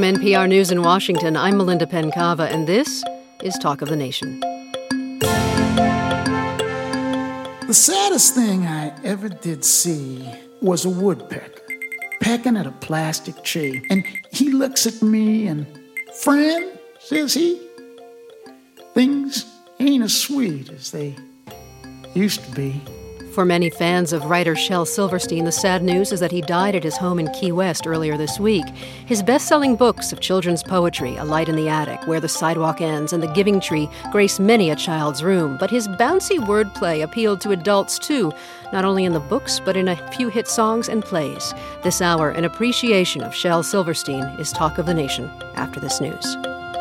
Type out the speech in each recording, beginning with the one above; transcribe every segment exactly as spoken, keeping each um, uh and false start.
N P R News in Washington, I'm Melinda Pencava, and this is Talk of the Nation. The saddest thing I ever did see was a woodpecker pecking at a plastic tree. And he looks at me and, "Friend," says he, "things ain't as sweet as they used to be." For many fans of writer Shel Silverstein, the sad news is that he died at his home in Key West earlier this week. His best-selling books of children's poetry, A Light in the Attic, Where the Sidewalk Ends, and The Giving Tree, grace many a child's room. But his bouncy wordplay appealed to adults, too, not only in the books, but in a few hit songs and plays. This hour, an appreciation of Shel Silverstein is Talk of the Nation after this news.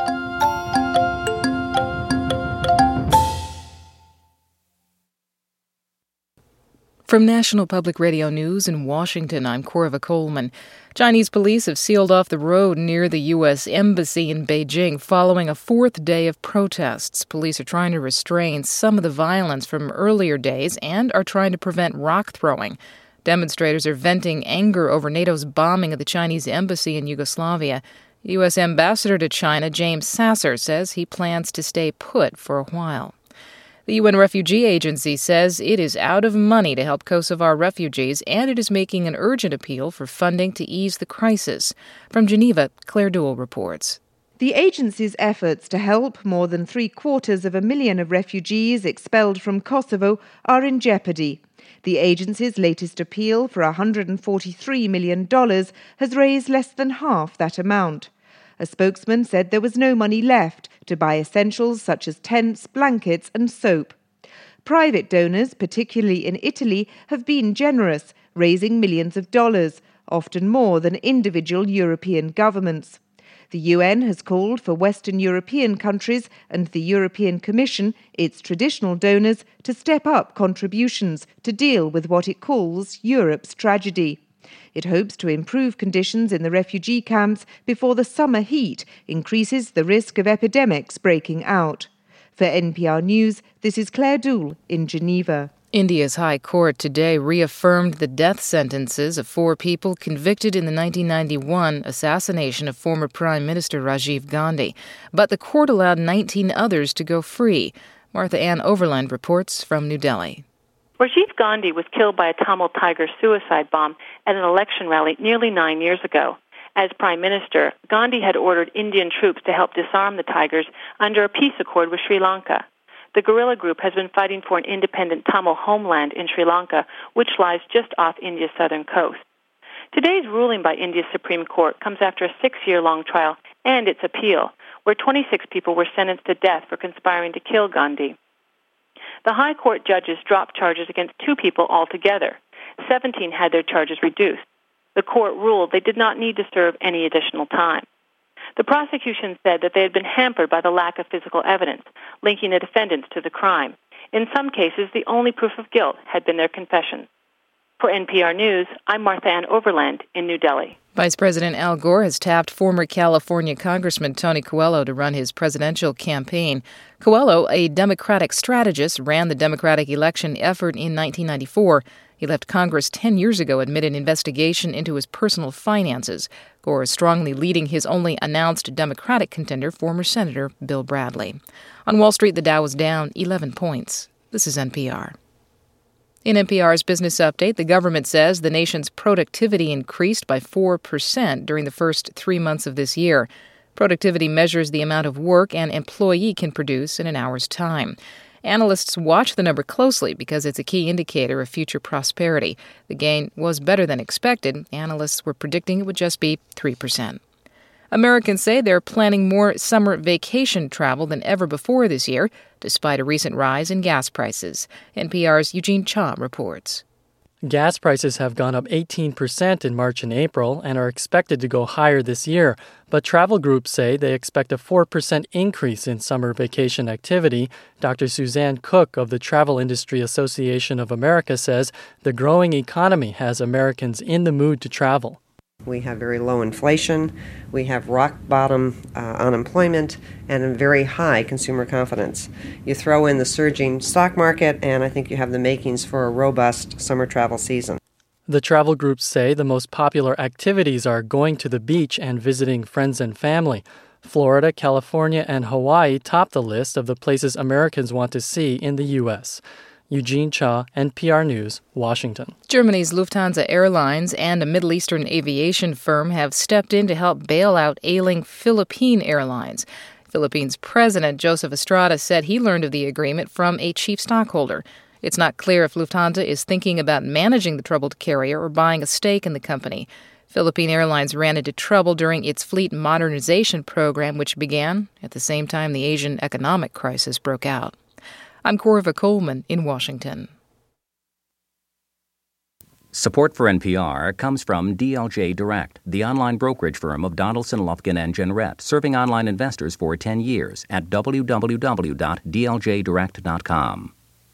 From National Public Radio News in Washington, I'm Corva Coleman. Chinese police have sealed off the road near the U S Embassy in Beijing following a fourth day of protests. Police are trying to restrain some of the violence from earlier days and are trying to prevent rock throwing. Demonstrators are venting anger over NATO's bombing of the Chinese embassy in Yugoslavia. U S Ambassador to China, James Sasser, says he plans to stay put for a while. The U N Refugee Agency says it is out of money to help Kosovar refugees, and it is making an urgent appeal for funding to ease the crisis. From Geneva, Claire Duell reports. The agency's efforts to help more than three-quarters of a million of refugees expelled from Kosovo are in jeopardy. The agency's latest appeal for one hundred forty-three million dollars has raised less than half that amount. A spokesman said there was no money left to buy essentials such as tents, blankets and soap. Private donors, particularly in Italy, have been generous, raising millions of dollars, often more than individual European governments. The U N has called for Western European countries and the European Commission, its traditional donors, to step up contributions to deal with what it calls Europe's tragedy. It hopes to improve conditions in the refugee camps before the summer heat increases the risk of epidemics breaking out. For N P R News, this is Claire Duell in Geneva. India's High Court today reaffirmed the death sentences of four people convicted in the nineteen ninety-one assassination of former Prime Minister Rajiv Gandhi. But the court allowed nineteen others to go free. Martha Ann Overland reports from New Delhi. Rajiv Gandhi was killed by a Tamil Tiger suicide bomb at an election rally nearly nine years ago. As Prime Minister, Gandhi had ordered Indian troops to help disarm the Tigers under a peace accord with Sri Lanka. The guerrilla group has been fighting for an independent Tamil homeland in Sri Lanka, which lies just off India's southern coast. Today's ruling by India's Supreme Court comes after a six-year-long trial and its appeal, where twenty-six people were sentenced to death for conspiring to kill Gandhi. The High Court judges dropped charges against two people altogether. Seventeen had their charges reduced. The court ruled they did not need to serve any additional time. The prosecution said that they had been hampered by the lack of physical evidence linking the defendants to the crime. In some cases, the only proof of guilt had been their confessions. For N P R News, I'm Martha Ann Overland in New Delhi. Vice President Al Gore has tapped former California Congressman Tony Coelho to run his presidential campaign. Coelho, a Democratic strategist, ran the Democratic election effort in nineteen ninety-four. He left Congress ten years ago amid an investigation into his personal finances. Gore is strongly leading his only announced Democratic contender, former Senator Bill Bradley. On Wall Street, the Dow was down eleven points. This is N P R. In N P R's Business Update, the government says the nation's productivity increased by four percent during the first three months of this year. Productivity measures the amount of work an employee can produce in an hour's time. Analysts watch the number closely because it's a key indicator of future prosperity. The gain was better than expected. Analysts were predicting it would just be three percent. Americans say they're planning more summer vacation travel than ever before this year, despite a recent rise in gas prices. N P R's Eugene Cha reports. Gas prices have gone up eighteen percent in March and April and are expected to go higher this year. But travel groups say they expect a four percent increase in summer vacation activity. Doctor Suzanne Cook of the Travel Industry Association of America says the growing economy has Americans in the mood to travel. We have very low inflation, we have rock-bottom uh, unemployment, and very high consumer confidence. You throw in the surging stock market, and I think you have the makings for a robust summer travel season. The travel groups say the most popular activities are going to the beach and visiting friends and family. Florida, California, and Hawaii top the list of the places Americans want to see in the U S. Eugene Cha, N P R News, Washington. Germany's Lufthansa Airlines and a Middle Eastern aviation firm have stepped in to help bail out ailing Philippine Airlines. Philippines President Joseph Estrada said he learned of the agreement from a chief stockholder. It's not clear if Lufthansa is thinking about managing the troubled carrier or buying a stake in the company. Philippine Airlines ran into trouble during its fleet modernization program, which began at the same time the Asian economic crisis broke out. I'm Corva Coleman in Washington. Support for N P R comes from D L J Direct, the online brokerage firm of Donaldson, Lufkin and Jenrette, serving online investors for ten years at w w w dot d l j direct dot com.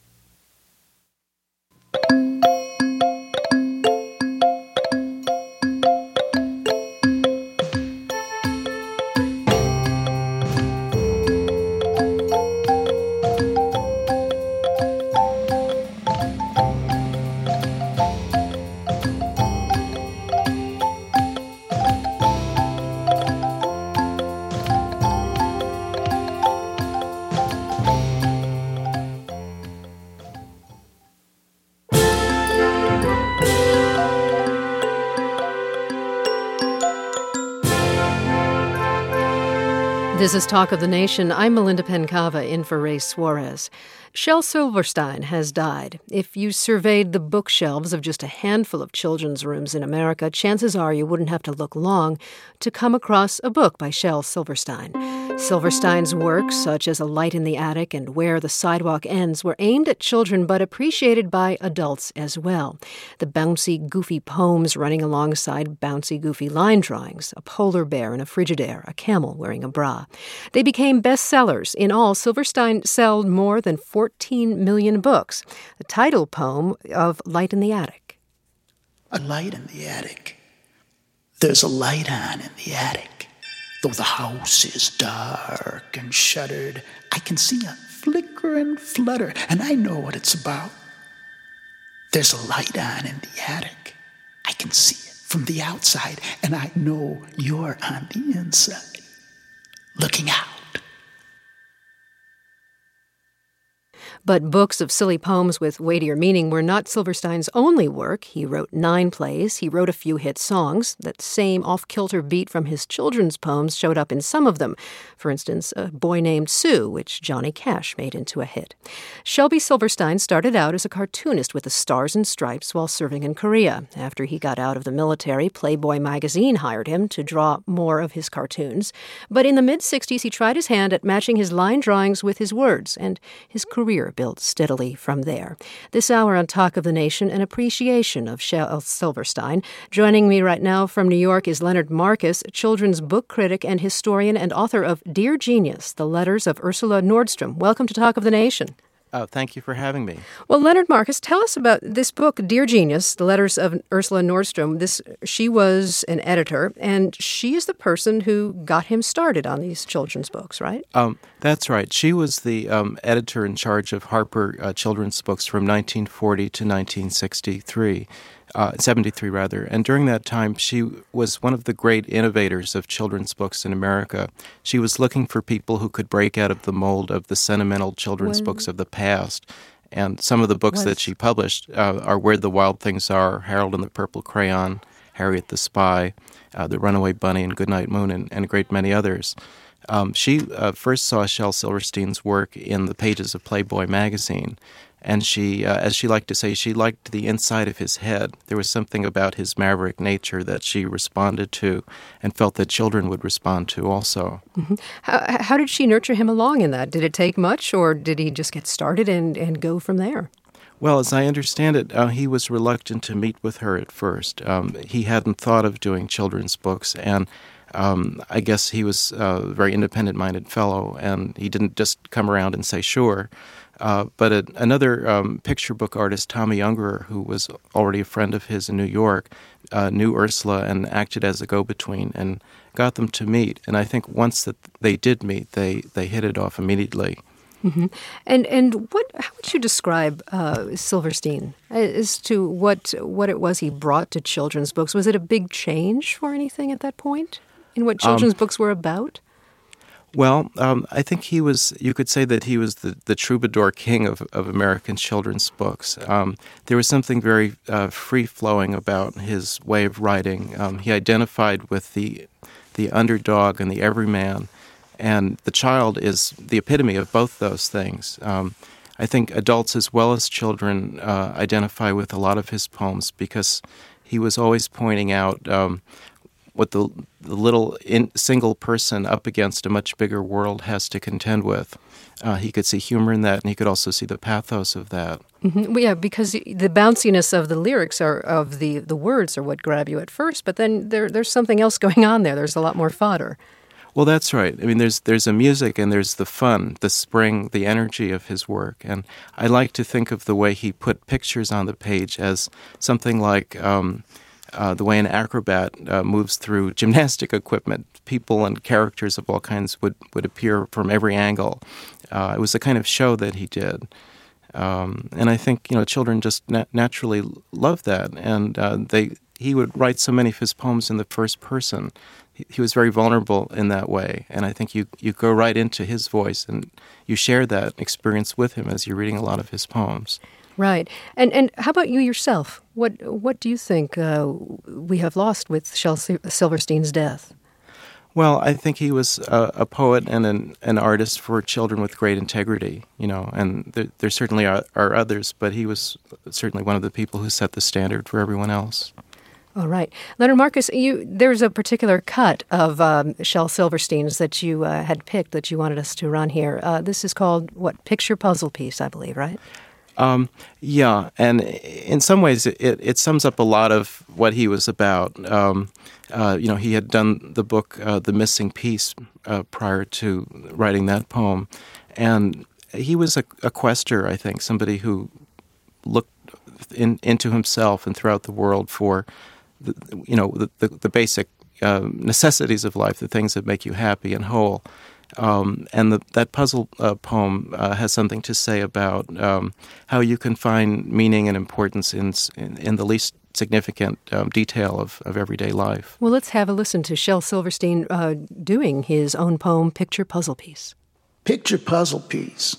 This is Talk of the Nation. I'm Melinda Pencava in for Ray Suarez. Shel Silverstein has died. If you surveyed the bookshelves of just a handful of children's rooms in America, chances are you wouldn't have to look long to come across a book by Shel Silverstein. Silverstein's works, such as A Light in the Attic and Where the Sidewalk Ends, were aimed at children but appreciated by adults as well. The bouncy, goofy poems running alongside bouncy, goofy line drawings, a polar bear in a Frigidaire, a camel wearing a bra. They became bestsellers. In all, Silverstein sold more than fourteen million books. The title poem of Light in the Attic. A light in the attic. There's a light on in the attic. Though the house is dark and shuttered, I can see a flicker and flutter, and I know what it's about. There's a light on in the attic. I can see it from the outside, and I know you're on the inside, looking out. But books of silly poems with weightier meaning were not Silverstein's only work. He wrote nine plays. He wrote a few hit songs. That same off-kilter beat from his children's poems showed up in some of them. For instance, A Boy Named Sue, which Johnny Cash made into a hit. Shelby Silverstein started out as a cartoonist with the Stars and Stripes while serving in Korea. After he got out of the military, Playboy magazine hired him to draw more of his cartoons. But in the mid-sixties, he tried his hand at matching his line drawings with his words, and his career built steadily from there. This hour on Talk of the Nation, an appreciation of Shel Silverstein. Joining me right now from New York is Leonard Marcus, children's book critic and historian and author of Dear Genius, The Letters of Ursula Nordstrom. Welcome to Talk of the Nation. Oh, thank you for having me. Well, Leonard Marcus, tell us about this book, Dear Genius, The Letters of Ursula Nordstrom. This, she was an editor, and she is the person who got him started on these children's books, right? Um, that's right. She was the um, editor in charge of Harper uh, Children's Books from nineteen forty to nineteen sixty-three. Uh, seventy-three rather, and during that time she was one of the great innovators of children's books in America. She was looking for people who could break out of the mold of the sentimental children's well, books of the past, and some of the books was, that she published uh, are Where the Wild Things Are, Harold and the Purple Crayon, Harriet the Spy, uh, The Runaway Bunny, and Goodnight Moon, and, and a great many others. Um, she uh, first saw Shel Silverstein's work in the pages of Playboy magazine. And she, uh, as she liked to say, she liked the inside of his head. There was something about his maverick nature that she responded to and felt that children would respond to also. Mm-hmm. How, how did she nurture him along in that? Did it take much, or did he just get started and, and go from there? Well, as I understand it, uh, he was reluctant to meet with her at first. Um, he hadn't thought of doing children's books, and um, I guess he was a very independent-minded fellow, and he didn't just come around and say, sure. Uh, but a, another um, picture book artist, Tommy Ungerer, who was already a friend of his in New York, uh, knew Ursula and acted as a go-between and got them to meet. And I think once that they did meet, they, they hit it off immediately. Mm-hmm. And and what? How would you describe uh, Silverstein as to what what it was he brought to children's books? Was it a big change for anything at that point in what children's um, books were about? Well, um, I think he was, you could say that he was the, the troubadour king of, of American children's books. Um, there was something very uh, free-flowing about his way of writing. Um, he identified with the the underdog and the everyman, and the child is the epitome of both those things. Um, I think adults as well as children uh, identify with a lot of his poems because he was always pointing out um, what the, the little in, single person up against a much bigger world has to contend with. Uh, he could see humor in that, and he could also see the pathos of that. Mm-hmm. Well, yeah, because the bounciness of the lyrics are of the, the words are what grab you at first, but then there there's something else going on there. There's a lot more fodder. Well, that's right. I mean, there's there's a music and there's the fun, the spring, the energy of his work. And I like to think of the way he put pictures on the page as something like um, uh, the way an acrobat uh, moves through gymnastic equipment. People and characters of all kinds would, would appear from every angle. Uh, it was the kind of show that he did. Um, and I think, you know, children just na- naturally love that. And uh, they he would write so many of his poems in the first person. He, he was very vulnerable in that way. And I think you, you go right into his voice and you share that experience with him as you're reading a lot of his poems. Right. And and how about you yourself? What, what do you think uh, we have lost with Shel Silverstein's death? Well, I think he was a, a poet and an, an artist for children with great integrity, you know, and there, there certainly are, are others, but he was certainly one of the people who set the standard for everyone else. All right. Leonard Marcus, you, there's a particular cut of um, Shel Silverstein's that you uh, had picked that you wanted us to run here. Uh, this is called, what, Picture Puzzle Piece, I believe, right? Um, yeah, and in some ways it, it sums up a lot of what he was about. Um, uh, you know, he had done the book uh, The Missing Piece uh, prior to writing that poem, and he was a, a quester, I think, somebody who looked in, into himself and throughout the world for, the, you know, the, the, the basic uh, necessities of life, the things that make you happy and whole. Um, and the, that puzzle uh, poem uh, has something to say about um, how you can find meaning and importance in in, in the least significant um, detail of, of everyday life. Well, let's have a listen to Shel Silverstein uh, doing his own poem, Picture Puzzle Piece. Picture puzzle piece.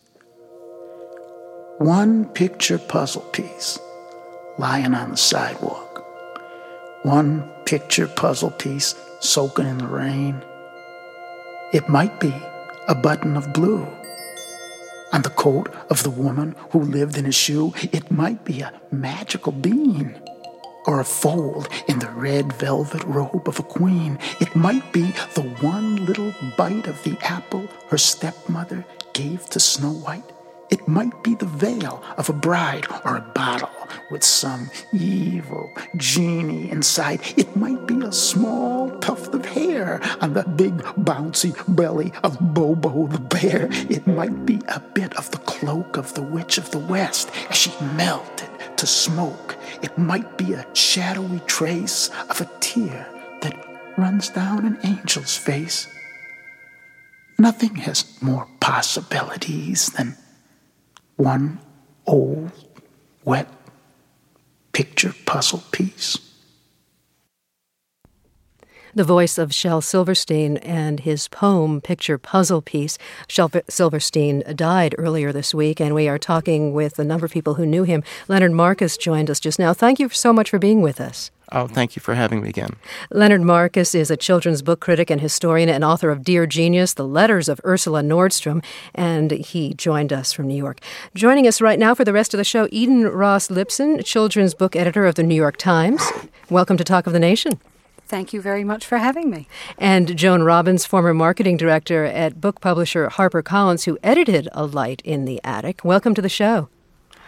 One picture puzzle piece lying on the sidewalk. One picture puzzle piece soaking in the rain. It might be a button of blue on the coat of the woman who lived in a shoe. It might be a magical bean or a fold in the red velvet robe of a queen. It might be the one little bite of the apple her stepmother gave to Snow White. It might be the veil of a bride or a bottle with some evil genie inside. It might be a small tuft of hair on the big bouncy belly of Bobo the bear. It might be a bit of the cloak of the Witch of the West as she melted to smoke. It might be a shadowy trace of a tear that runs down an angel's face. Nothing has more possibilities than one old, wet picture puzzle piece. The voice of Shel Silverstein and his poem, Picture Puzzle Piece. Shel Silverstein died earlier this week, and we are talking with a number of people who knew him. Leonard Marcus joined us just now. Thank you so much for being with us. Oh, thank you for having me again. Leonard Marcus is a children's book critic and historian and author of Dear Genius, The Letters of Ursula Nordstrom, and he joined us from New York. Joining us right now for the rest of the show, Eden Ross Lipson, children's book editor of the New York Times. Welcome to Talk of the Nation. Thank you very much for having me. And Joan Robbins, former marketing director at book publisher HarperCollins, who edited A Light in the Attic. Welcome to the show.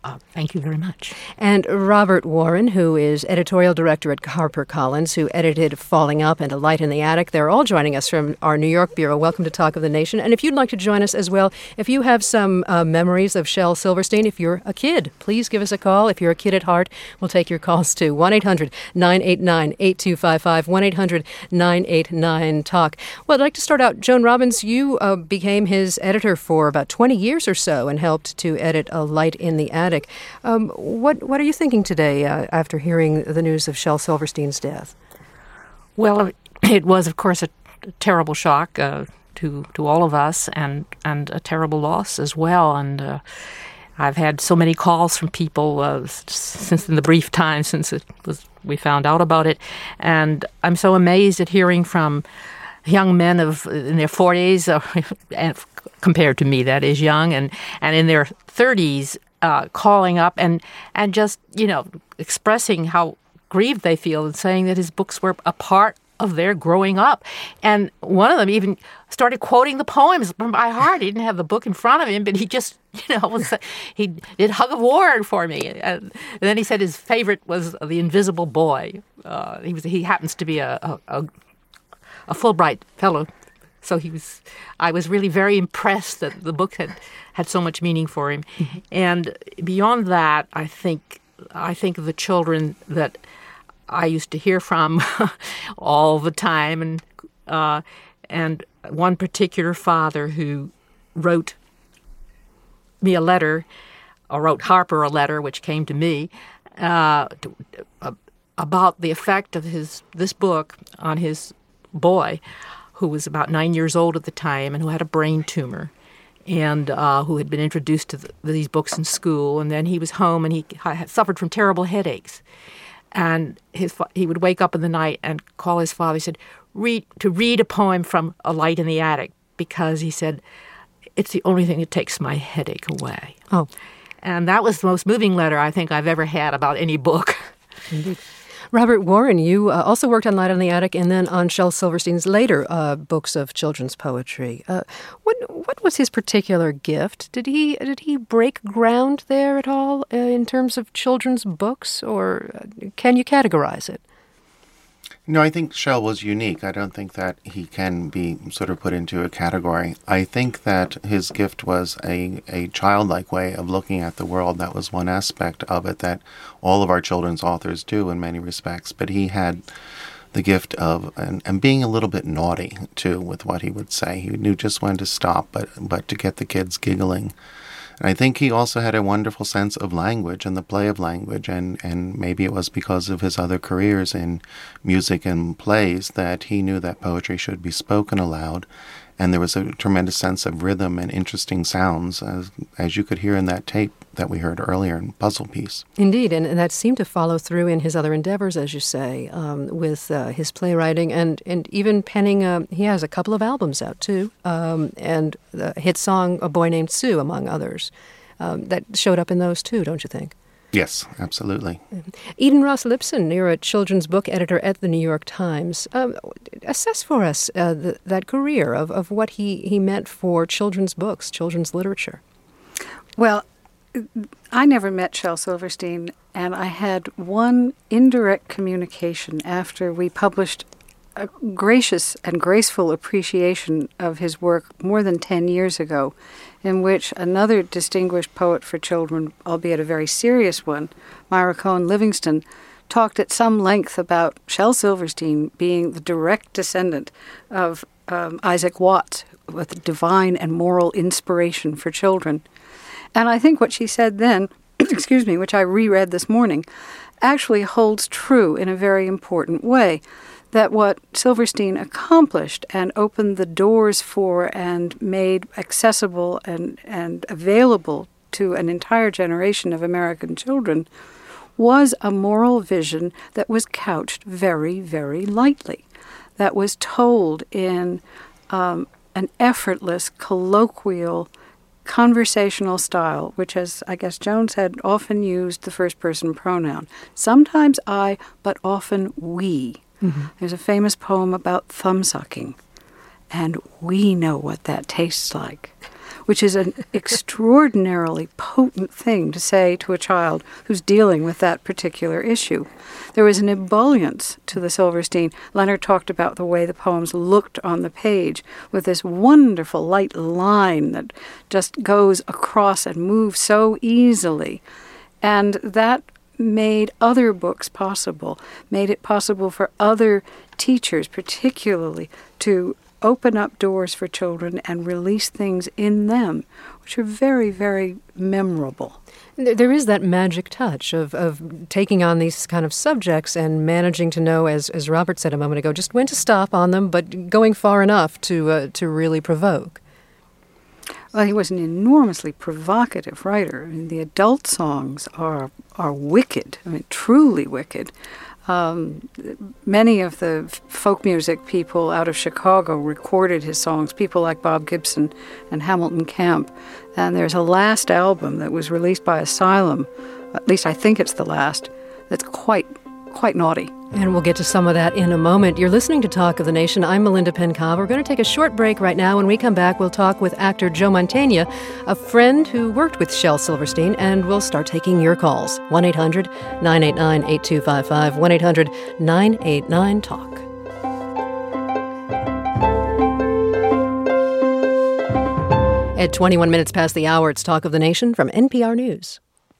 Uh, thank you very much. And Robert Warren, who is editorial director at HarperCollins, who edited Falling Up and A Light in the Attic. They're all joining us from our New York bureau. Welcome to Talk of the Nation. And if you'd like to join us as well, if you have some uh, memories of Shel Silverstein, if you're a kid, please give us a call. If you're a kid at heart, we'll take your calls to one eight hundred nine eight nine eight two five five, one eight hundred nine eight nine talk. Well, I'd like to start out. Joan Robbins, you uh, became his editor for about twenty years or so and helped to edit A Light in the Attic. Um, what what are you thinking today uh, after hearing the news of Shel Silverstein's death? Well, it was, of course, a terrible shock uh, to to all of us, and and a terrible loss as well. And uh, I've had so many calls from people uh, since in the brief time since it was we found out about it, and I'm so amazed at hearing from young men of in their forties, uh, and compared to me, that is young, and and in their thirties. Uh, calling up and, and just, you know, expressing how grieved they feel and saying that his books were a part of their growing up. And one of them even started quoting the poems by heart. He didn't have the book in front of him, but he just, you know, was, he did Hug of War for me. And, and then he said his favorite was The Invisible Boy. Uh, he was he happens to be a, a, a, a Fulbright fellow. So he was. I was really very impressed that the book had, had so much meaning for him. Mm-hmm. And beyond that, I think I think of the children that I used to hear from all the time, and uh, and one particular father who wrote me a letter, or wrote Harper a letter, which came to me uh, to, uh, about the effect of his this book on his boy, who was about nine years old at the time and who had a brain tumor, and uh, who had been introduced to the, these books in school. And then he was home and he had suffered from terrible headaches. And his he would wake up in the night and call his father. He said, read, to read a poem from A Light in the Attic, because he said, it's the only thing that takes my headache away. Oh. And that was the most moving letter I think I've ever had about any book. Indeed. Robert Warren, you uh, also worked on Light in the Attic and then on Shel Silverstein's later uh, books of children's poetry. Uh, what what was his particular gift? Did he did he break ground there at all uh, in terms of children's books, or uh, can you categorize it? No, I think Shel was unique. I don't think that he can be sort of put into a category. I think that his gift was a, a childlike way of looking at the world. That was one aspect of it that all of our children's authors do in many respects. But he had the gift of, and, and being a little bit naughty, too, with what he would say. He knew just when to stop, but, but to get the kids giggling. And I think he also had a wonderful sense of language and the play of language, and, and maybe it was because of his other careers in music and plays that he knew that poetry should be spoken aloud, and there was a tremendous sense of rhythm and interesting sounds, as, as you could hear in that tape that we heard earlier in Puzzle Piece. Indeed, and, and that seemed to follow through in his other endeavors, as you say, um, with uh, his playwriting and, and even penning, uh, he has a couple of albums out, too, um, and the hit song A Boy Named Sue, among others, um, that showed up in those, too, don't you think? Yes, absolutely. Eden Ross Lipson, you're a children's book editor at the New York Times. Um, assess for us uh, the, that career of, of what he, he meant for children's books, children's literature. Well, I never met Shel Silverstein, and I had one indirect communication after we published a gracious and graceful appreciation of his work more than ten years ago, in which another distinguished poet for children, albeit a very serious one, Myra Cohen Livingston, talked at some length about Shel Silverstein being the direct descendant of um, Isaac Watts, with divine and moral inspiration for children. And I think what she said then, excuse me, which I reread this morning, actually holds true in a very important way, that what Silverstein accomplished and opened the doors for and made accessible and, and available to an entire generation of American children was a moral vision that was couched very, very lightly, that was told in um, an effortless, colloquial, conversational style, which, as I guess Joan said, often used the first-person pronoun. Sometimes I, but often we. Mm-hmm. There's a famous poem about thumb-sucking, and we know what that tastes like. which is an extraordinarily potent thing to say to a child who's dealing with that particular issue. There was an ebullience to the Silverstein. Leonard talked about the way the poems looked on the page, with this wonderful light line that just goes across and moves so easily. And that made other books possible, made it possible for other teachers particularly to open up doors for children and release things in them, which are very, very memorable. There is that magic touch of, of taking on these kind of subjects and managing to know, as as Robert said a moment ago, just when to stop on them, but going far enough to uh, to really provoke. Well, he was an enormously provocative writer. I mean, the adult songs are are wicked. I mean, truly wicked. Um, many of the folk music people out of Chicago recorded his songs, people like Bob Gibson and Hamilton Camp. And there's a last album that was released by Asylum, at least I think it's the last, that's quite, quite naughty. And we'll get to some of that in a moment. You're listening to Talk of the Nation. I'm Melinda Pencava. We're going to take a short break right now. When we come back, we'll talk with actor Joe Mantegna, a friend who worked with Shel Silverstein, and we'll start taking your calls. one eight hundred nine eight nine eight two five five, one eight hundred nine eight nine talk. At twenty-one minutes past the hour, it's Talk of the Nation from N P R News.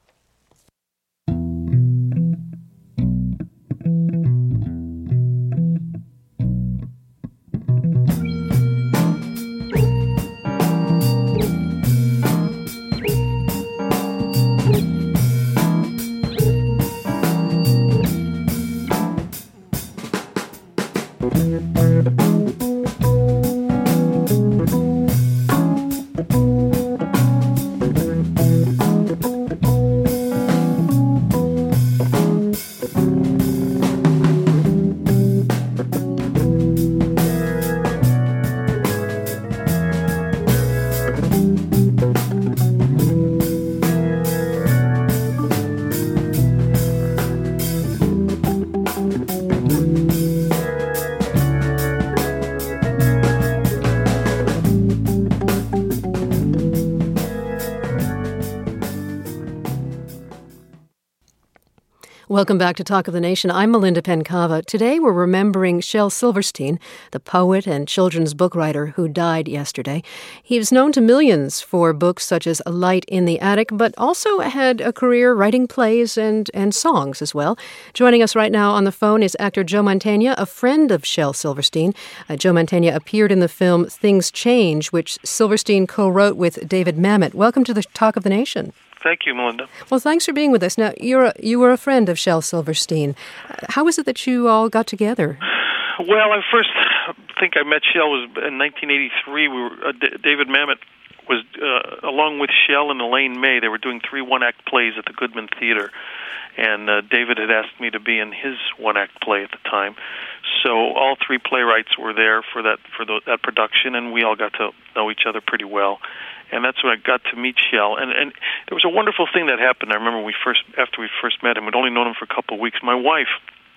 Welcome back to Talk of the Nation. I'm Melinda Pencava. Today we're remembering Shel Silverstein, the poet and children's book writer who died yesterday. He was known to millions for books such as A Light in the Attic, but also had a career writing plays and, and songs as well. Joining us right now on the phone is actor Joe Mantegna, a friend of Shel Silverstein. Uh, Joe Mantegna appeared in the film Things Change, which Silverstein co-wrote with David Mamet. Welcome to the Talk of the Nation. Thank you, Melinda. Well, thanks for being with us. Now, you're a, you were a friend of Shel Silverstein. How was it that you all got together? Well, I first think I met Shel was in nineteen eighty-three. We were, uh, D- David Mamet was, uh, along with Shel and Elaine May, they were doing three one-act plays at the Goodman Theater. And uh, David had asked me to be in his one-act play at the time. So all three playwrights were there for that for the, that production, and we all got to know each other pretty well. And that's when I got to meet Shel. And, and there was a wonderful thing that happened. I remember we first after we first met him. We'd only known him for a couple of weeks. My wife,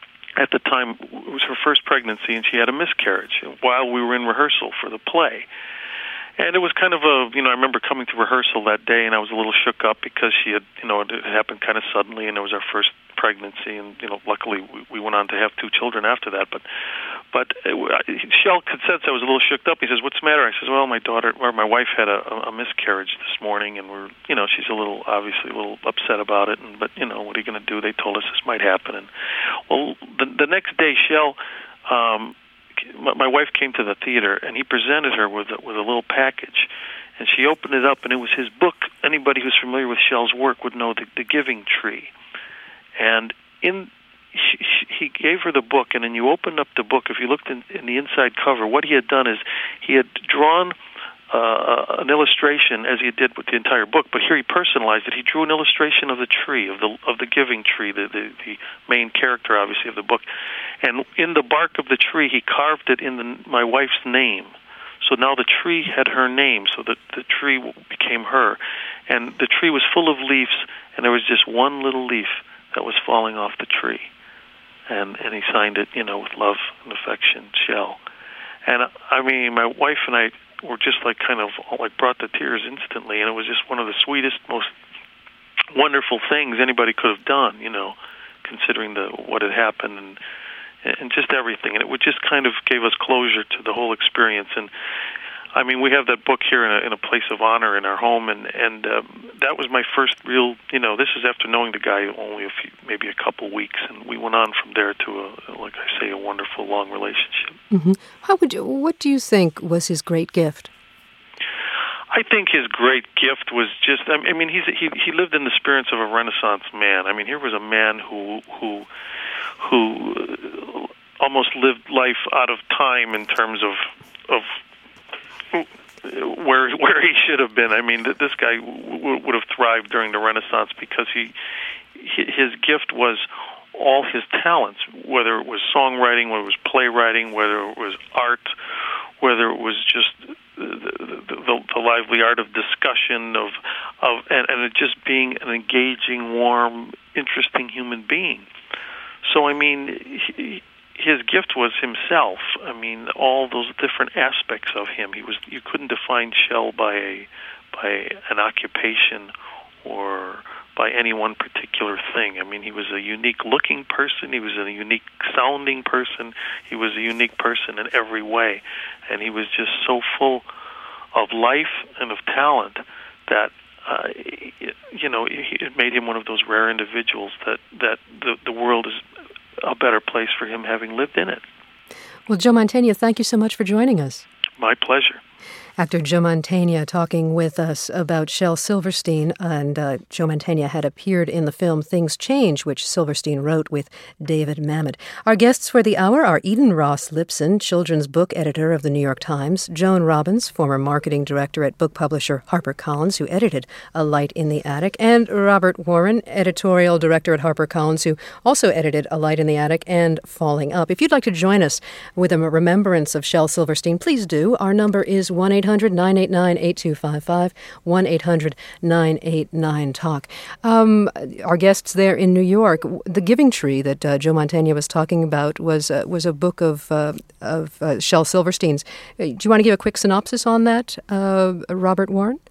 at the time, it was her first pregnancy, and she had a miscarriage while we were in rehearsal for the play. And it was kind of a, you know, I remember coming to rehearsal that day, and I was a little shook up because she had, you know, it had happened kind of suddenly, and it was our first pregnancy, and, you know, luckily we, we went on to have two children after that. But, but it, Shel could sense I was a little shook up. He says, "What's the matter?" I says, "Well, my daughter, or my wife had a, a miscarriage this morning, and we're, you know, she's a little, obviously a little upset about it, and, but, you know, what are you going to do? They told us this might happen." And, well, the, the next day, Shel, um, my wife came to the theater, and he presented her with a, with a little package, and she opened it up, and it was his book. Anybody who's familiar with Shel's work would know the, the Giving Tree. And in she, he gave her the book, and then you opened up the book. If you looked in, in the inside cover, what he had done is he had drawn uh, an illustration, as he did with the entire book, but here he personalized it. He drew an illustration of the tree, of the of the Giving Tree, the, the, the main character, obviously, of the book. And in the bark of the tree, he carved it in the, my wife's name. So now the tree had her name, so that the tree became her. And the tree was full of leaves, and there was just one little leaf that was falling off the tree. And and he signed it, you know, with love and affection, Shel. And I mean, my wife and I were just like kind of like brought to tears instantly, and it was just one of the sweetest, most wonderful things anybody could have done, you know, considering the what had happened and and just everything. And it would just kind of gave us closure to the whole experience. And I mean, we have that book here in a, in a place of honor in our home, and and um, that was my first real, you know, this is after knowing the guy only a few, maybe a couple weeks, and we went on from there to a, like I say, a wonderful long relationship. Mm-hmm. How would you, what do you think was his great gift? I think his great gift was just, I mean, he's, he he lived in the spirits of a Renaissance man. I mean, here was a man who who who almost lived life out of time in terms of of where where he should have been. I mean, this guy w- would have thrived during the Renaissance because he his gift was all his talents, whether it was songwriting, whether it was playwriting, whether it was art, whether it was just the, the, the, the lively art of discussion, of of and, and it just being an engaging, warm, interesting human being. So, I mean, he, his gift was himself. I mean, all those different aspects of him. He was. You couldn't define Shell by a by an occupation or by any one particular thing. I mean, he was a unique-looking person. He was a unique-sounding person. He was a unique person in every way, and he was just so full of life and of talent that uh, you know it made him one of those rare individuals that that the, the world is a better place for him having lived in it. Well, Joe Mantegna, thank you so much for joining us. My pleasure. Actor Joe Mantegna talking with us about Shel Silverstein, and uh, Joe Mantegna had appeared in the film Things Change, which Silverstein wrote with David Mamet. Our guests for the hour are Eden Ross Lipson, children's book editor of the New York Times, Joan Robbins, former marketing director at book publisher HarperCollins, who edited A Light in the Attic, and Robert Warren, editorial director at HarperCollins, who also edited A Light in the Attic and Falling Up. If you'd like to join us with a remembrance of Shel Silverstein, please do. Our number is one eight hundred nine eight nine eight two five five, one eight hundred nine eight nine talk. Um, our guests there in New York, The Giving Tree that uh, Joe Mantegna was talking about was uh, was a book of uh, of uh, Shel Silverstein's. Uh, do you want to give a quick synopsis on that, uh, Robert Warren?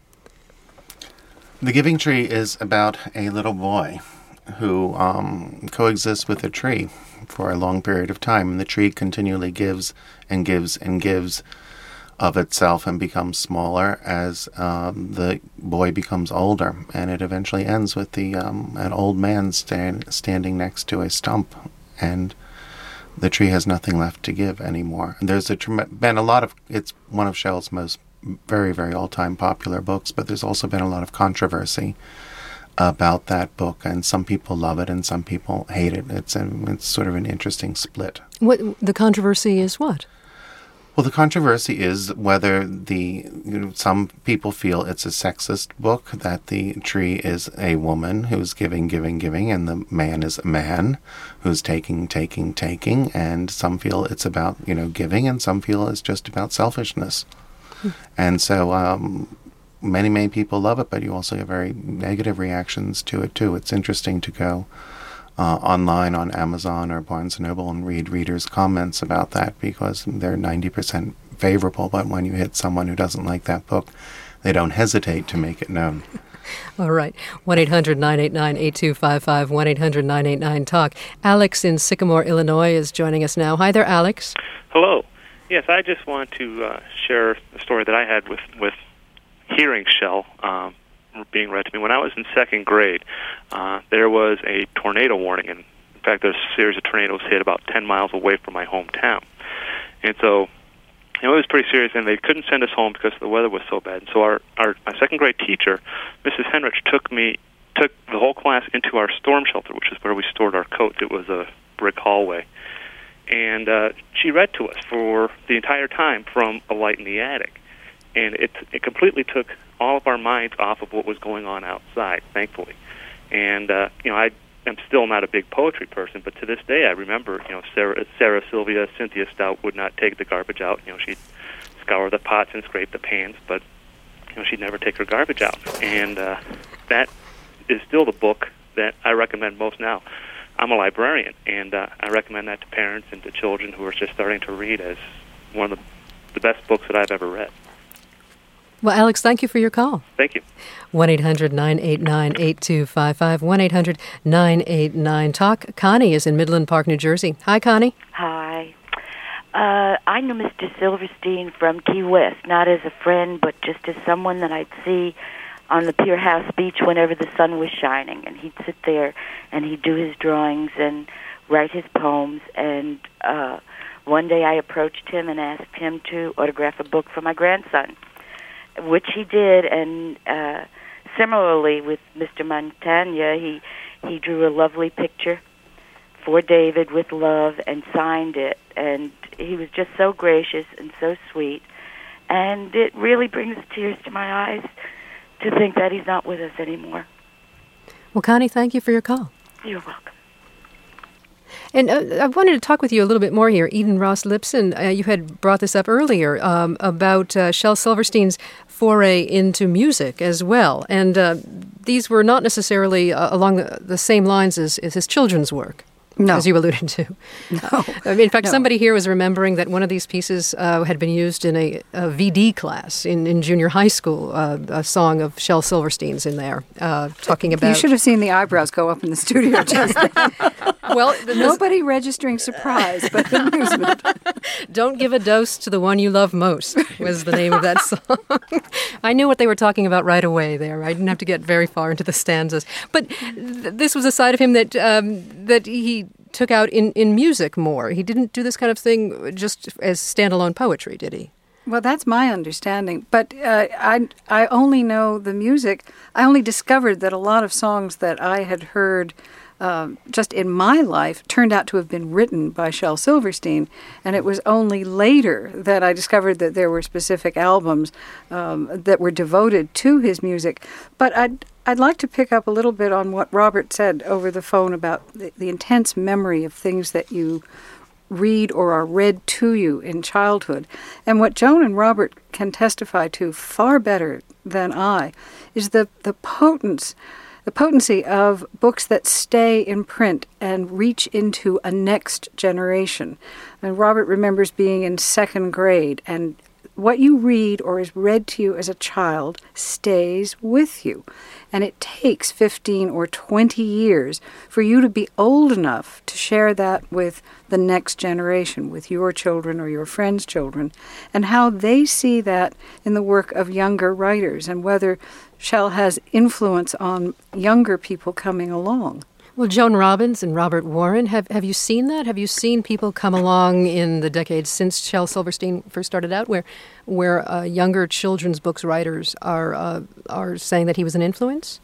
The Giving Tree is about a little boy who um, coexists with a tree for a long period of time, and the tree continually gives and gives and gives of itself and becomes smaller as um, the boy becomes older, and it eventually ends with the um, an old man stand, standing next to a stump, and the tree has nothing left to give anymore. And there's a been a lot of it's one of Shel's most very very all-time popular books, but there's also been a lot of controversy about that book, and some people love it and some people hate it. It's a, it's sort of an interesting split. What the controversy is? What? Well, the controversy is whether the you know, some people feel it's a sexist book, that the tree is a woman who's giving, giving, giving, and the man is a man who's taking, taking, taking, and some feel it's about, you know, giving, and some feel it's just about selfishness. Hmm. And so um, many, many people love it, but you also have very negative reactions to it, too. It's interesting to go Uh, online on Amazon or Barnes and Noble and read readers' comments about that, because they're ninety percent favorable, but when you hit someone who doesn't like that book, they don't hesitate to make it known. All right. one eight hundred nine eight nine eight two five five, one eight hundred nine eight nine talk. Alex in Sycamore, Illinois is joining us now. Hi there, Alex. Hello. Yes, I just want to uh, share a story that I had with, with hearing Shel um, being read to me. When I was in second grade, uh, there was a tornado warning, and in fact, there's a series of tornadoes hit about ten miles away from my hometown. And so, you know, it was pretty serious, and they couldn't send us home because the weather was so bad. And so our, our, our second grade teacher, Missus Henrich, took me, took the whole class into our storm shelter, which is where we stored our coats. It was a brick hallway. And uh, she read to us for the entire time from A Light in the Attic. And it, it completely took all of our minds off of what was going on outside, thankfully. And, uh, you know, I am still not a big poetry person, but to this day I remember, you know, Sarah, Sarah Sylvia, Cynthia Stout would not take the garbage out. You know, she'd scour the pots and scrape the pans, but, you know, she'd never take her garbage out. And uh, that is still the book that I recommend most now. I'm a librarian, and uh, I recommend that to parents and to children who are just starting to read as one of the, the best books that I've ever read. Well, Alex, thank you for your call. Thank you. one eight hundred nine eight nine eight two five five, one eight hundred nine eight nine talk. Connie is in Midland Park, New Jersey. Hi, Connie. Hi. Uh, I know Mister Silverstein from Key West, not as a friend, but just as someone that I'd see on the Pier House beach whenever the sun was shining. And he'd sit there and he'd do his drawings and write his poems. And uh, one day I approached him and asked him to autograph a book for my grandson, which he did. And uh, similarly with Mister Montagna, he, he drew a lovely picture for David with love and signed it. And he was just so gracious and so sweet. And it really brings tears to my eyes to think that he's not with us anymore. Well, Connie, thank you for your call. You're welcome. And uh, I wanted to talk with you a little bit more here. Eden Ross Lipson, uh, you had brought this up earlier um, about uh, Shel Silverstein's foray into music as well. And uh, these were not necessarily uh, along the, the same lines as, as his children's work. No. As you alluded to. No. In fact, no. somebody here was remembering that one of these pieces uh, had been used in a, a V D class in, in junior high school, uh, a song of Shel Silverstein's in there, uh, talking about... You should have seen the eyebrows go up in the studio just then. Well, nobody registering surprise, but amusement. Don't give a dose to the one you love most was the name of that song. I knew what they were talking about right away there. I didn't have to get very far into the stanzas. But th- this was a side of him that um, that he took out in, in music more. He didn't do this kind of thing just as standalone poetry, did he? Well, that's my understanding. But uh, I, I only know the music. I only discovered that a lot of songs that I had heard Um, just in my life, turned out to have been written by Shel Silverstein. And it was only later that I discovered that there were specific albums um, that were devoted to his music. But I'd, I'd like to pick up a little bit on what Robert said over the phone about the, the intense memory of things that you read or are read to you in childhood. And what Joan and Robert can testify to far better than I is the, the potence The potency of books that stay in print and reach into a next generation. And Robert remembers being in second grade, and what you read or is read to you as a child stays with you. And it takes fifteen or twenty years for you to be old enough to share that with the next generation, with your children or your friends' children, and how they see that in the work of younger writers, and whether Shel has influence on younger people coming along. Well, Joan Robbins and Robert Warren, have have you seen that? Have you seen people come along in the decades since Shel Silverstein first started out, where where uh, younger children's books writers are uh, are saying that he was an influence?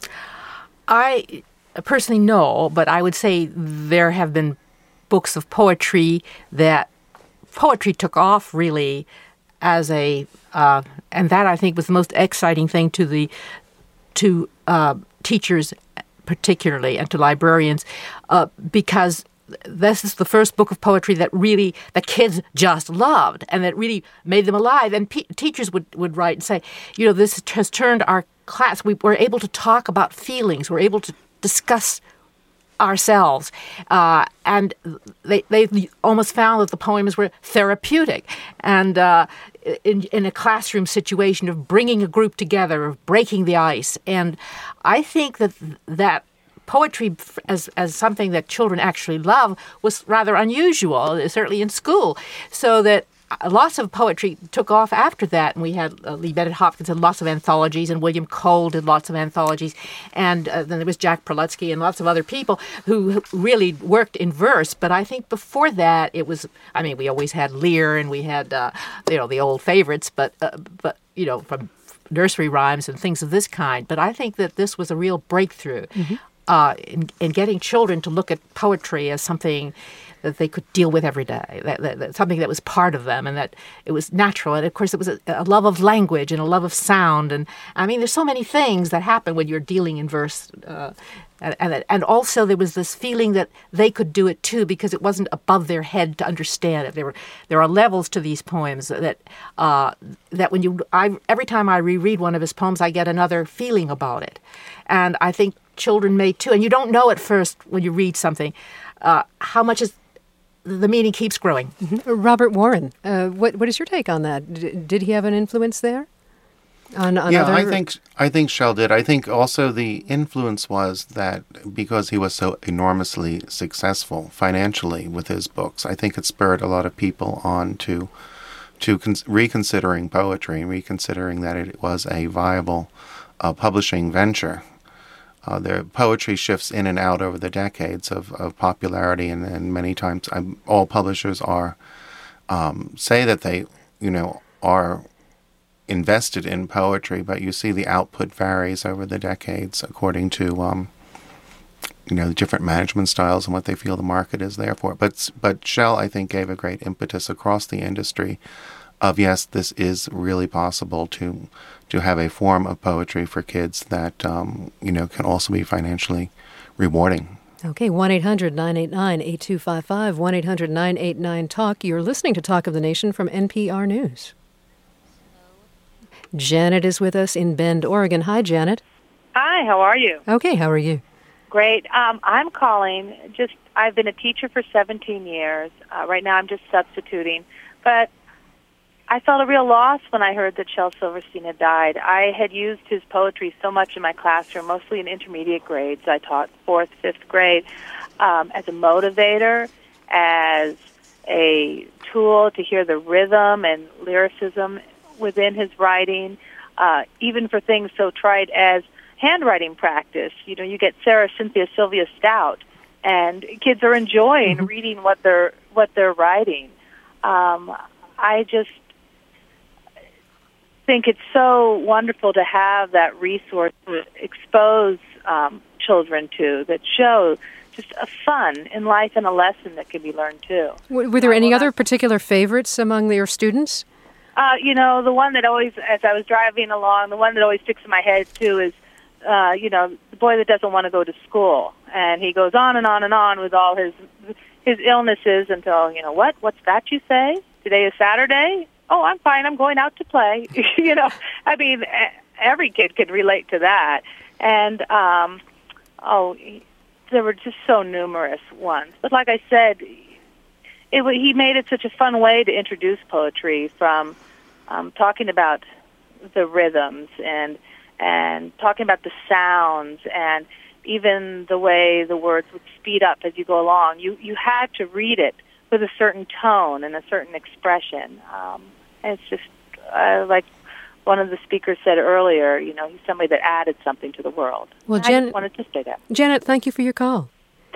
I personally no, but I would say there have been books of poetry that poetry took off really as a, uh, and that I think was the most exciting thing to the to uh, teachers particularly, and to librarians, uh, because this is the first book of poetry that really, the kids just loved, and that really made them alive. And pe- teachers would, would write and say, you know, this has turned our class, we were able to talk about feelings, we're able to discuss ourselves, uh, and they they almost found that the poems were therapeutic, and uh, in in a classroom situation of bringing a group together, of breaking the ice. And I think that that poetry as as something that children actually love was rather unusual, certainly in school, so that lots of poetry took off after that, and we had uh, Lee Bennett Hopkins and lots of anthologies, and William Cole did lots of anthologies, and uh, then there was Jack Prelutsky and lots of other people who really worked in verse. But I think before that, it was, I mean, we always had Lear, and we had, uh, you know, the old favorites, but, uh, but you know, from nursery rhymes and things of this kind. But I think that this was a real breakthrough mm-hmm. uh, in, in getting children to look at poetry as something that they could deal with every day, that, that, that something that was part of them, and that it was natural. And of course, it was a, a love of language and a love of sound. And I mean, there's so many things that happen when you're dealing in verse. Uh, and, and and also there was this feeling that they could do it too, because it wasn't above their head to understand it. There were there are levels to these poems that uh, that when you I every time I reread one of his poems, I get another feeling about it, and I think children may too. And you don't know at first when you read something uh, how much is. The meaning keeps growing. Mm-hmm. Robert Warren, uh, what what is your take on that? D- did he have an influence there? On, on yeah, other... I think I think Shell did. I think also the influence was that because he was so enormously successful financially with his books, I think it spurred a lot of people on to to con- reconsidering poetry, reconsidering that it was a viable uh, publishing venture. Uh, their poetry shifts in and out over the decades of, of popularity, and, and many times um, all publishers are um, say that they, you know, are invested in poetry, but you see the output varies over the decades according to, um, you know, the different management styles and what they feel the market is there for. But but Shell, I think, gave a great impetus across the industry of, yes, this is really possible to to have a form of poetry for kids that, um, you know, can also be financially rewarding. Okay, one eight hundred nine eight nine eight two five five, one eight hundred nine eight nine talk. You're listening to Talk of the Nation from N P R News. Janet is with us in Bend, Oregon. Hi, Janet. Hi, how are you? Okay, how are you? Great. Um, I'm calling. Just I've been a teacher for seventeen years. Uh, right now I'm just substituting. But I felt a real loss when I heard that Shel Silverstein had died. I had used his poetry so much in my classroom, mostly in intermediate grades. I taught fourth, fifth grade, um, as a motivator, as a tool to hear the rhythm and lyricism within his writing, uh, even for things so trite as handwriting practice. You know, you get Sarah Cynthia Sylvia Stout, and kids are enjoying mm-hmm. reading what they're what they're writing. Um, I just think it's so wonderful to have that resource to expose um, children to, that show just a fun in life and a lesson that can be learned too. Were, were there any other particular favorites among your students? Uh, you know, the one that always, as I was driving along, the one that always sticks in my head, too, is, uh, you know, the boy that doesn't want to go to school. And he goes on and on and on with all his his illnesses until, you know, what? What's that you say? Today is Saturday? Oh, I'm fine. I'm going out to play. you know, I mean, every kid could relate to that. And, um, oh, there were just so numerous ones. But like I said, It, he made it such a fun way to introduce poetry, from um, talking about the rhythms and and talking about the sounds, and even the way the words would speed up as you go along. You you had to read it with a certain tone and a certain expression. Um, and it's just uh, like one of the speakers said earlier. You know, he's somebody that added something to the world. Well, and Jan- I just wanted to say that. Janet, thank you for your call.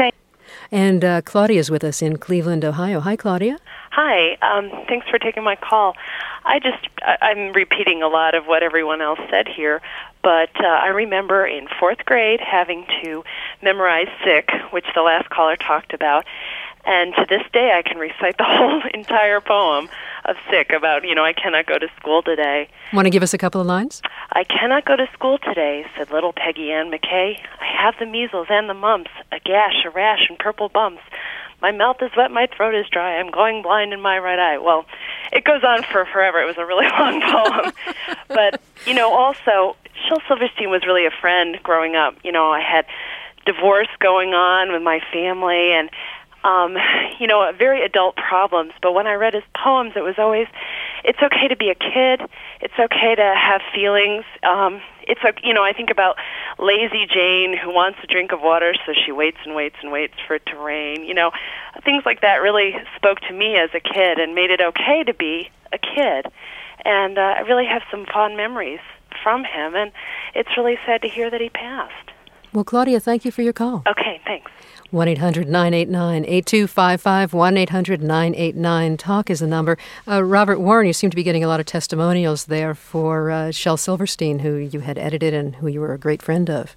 And uh, Claudia's with us in Cleveland, Ohio. Hi, Claudia. Hi. Um, thanks for taking my call. I just, I, I'm repeating a lot of what everyone else said here, but uh, I remember in fourth grade having to memorize Sick, which the last caller talked about, and to this day I can recite the whole entire poem of Sick about, you know, I cannot go to school today. Want to give us a couple of lines? I cannot go to school today, said little Peggy Ann McKay. I have the measles and the mumps, a gash, a rash, and purple bumps. My mouth is wet, my throat is dry, I'm going blind in my right eye. Well, it goes on for forever. It was a really long poem. But, you know, also, Shel Silverstein was really a friend growing up. You know, I had divorce going on with my family, and Um, you know, very adult problems. But when I read his poems, it was always, it's okay to be a kid. It's okay to have feelings. Um, it's, you know, I think about lazy Jane who wants a drink of water, so she waits and waits and waits for it to rain. You know, things like that really spoke to me as a kid and made it okay to be a kid. And uh, I really have some fond memories from him, and it's really sad to hear that he passed. Well, Claudia, thank you for your call. Okay, thanks. one eight hundred nine eight nine eight two five five, one eight hundred nine eight nine talk is the number. Uh, Robert Warren, you seem to be getting a lot of testimonials there for uh, Shel Silverstein, who you had edited and who you were a great friend of.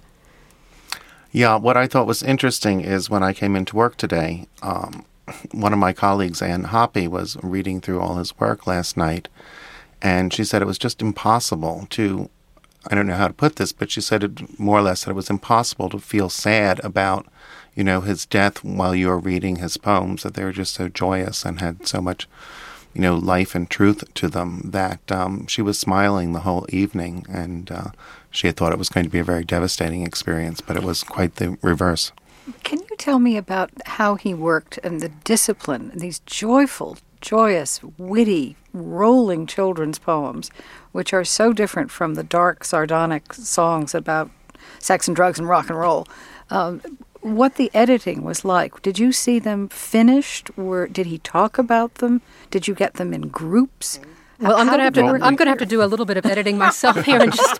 Yeah, what I thought was interesting is when I came into work today, um, one of my colleagues, Ann Hoppy, was reading through all his work last night, and she said it was just impossible to, I don't know how to put this, but she said it more or less that it was impossible to feel sad about, you know, his death while you were reading his poems, that they were just so joyous and had so much, you know, life and truth to them that um, she was smiling the whole evening, and uh, she had thought it was going to be a very devastating experience, but it was quite the reverse. Can you tell me about how he worked and the discipline, these joyful, joyous, witty, rolling children's poems, which are so different from the dark, sardonic songs about sex and drugs and rock and roll. Um, what the editing was like. Did you see them finished? Or did he talk about them? Did you get them in groups? Well, I'm going to have to. How did it I'm going to have to do a little bit of editing myself here, and just.